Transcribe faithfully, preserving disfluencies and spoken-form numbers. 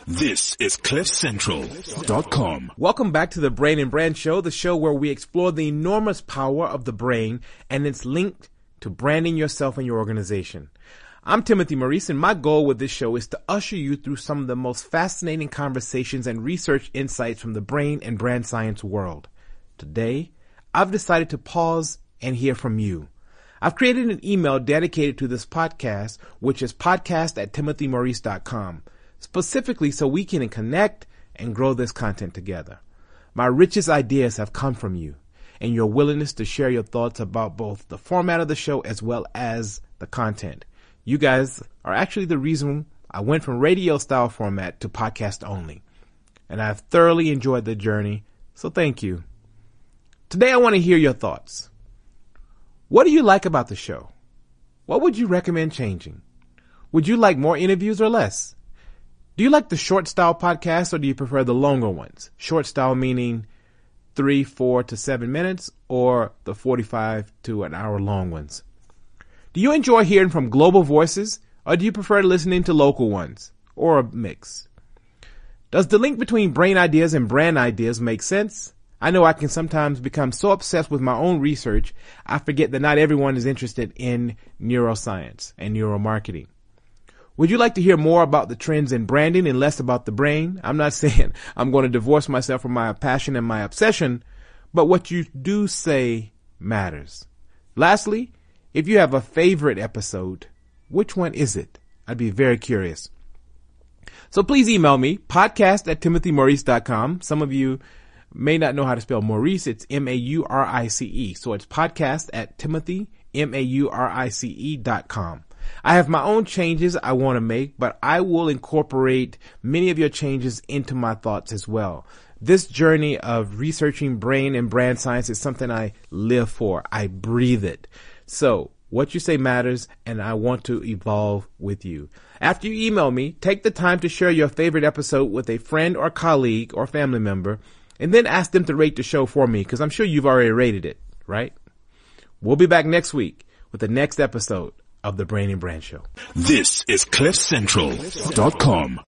This is cliff central dot com. Welcome back to the Brain and Brand Show, the show where we explore the enormous power of the brain and its link to branding yourself and your organization. I'm Timothy Maurice, and my goal with this show is to usher you through some of the most fascinating conversations and research insights from the brain and brand science world. Today, I've decided to pause and hear from you. I've created an email dedicated to this podcast, which is podcast at timothy maurice dot com, specifically so we can connect and grow this content together. My richest ideas have come from you and your willingness to share your thoughts about both the format of the show as well as the content. You guys are actually the reason I went from radio style format to podcast only, and I've thoroughly enjoyed the journey, so thank you. Today I want to hear your thoughts. What do you like about the show? What would you recommend changing? Would you like more interviews or less? Do you like the short style podcasts or do you prefer the longer ones? Short style meaning three, four to seven minutes or the forty-five to an hour long ones? Do you enjoy hearing from global voices or do you prefer listening to local ones or a mix? Does the link between brain ideas and brand ideas make sense? I know I can sometimes become so obsessed with my own research, I forget that not everyone is interested in neuroscience and neuromarketing. Would you like to hear more about the trends in branding and less about the brain? I'm not saying I'm going to divorce myself from my passion and my obsession, but what you do say matters. Lastly, if you have a favorite episode, which one is it? I'd be very curious. So please email me, podcast at timothy maurice dot com. Some of you may not know how to spell Maurice. It's M A U R I C E. So it's podcast at Timothy, M A U R I C E dot com. I have my own changes I want to make, but I will incorporate many of your changes into my thoughts as well. This journey of researching brain and brand science is something I live for. I breathe it. So what you say matters, and I want to evolve with you. After you email me, take the time to share your favorite episode with a friend or colleague or family member, and then ask them to rate the show for me, because I'm sure you've already rated it, right? We'll be back next week with the next episode of the Brain and Brand Show. This is cliff central dot com.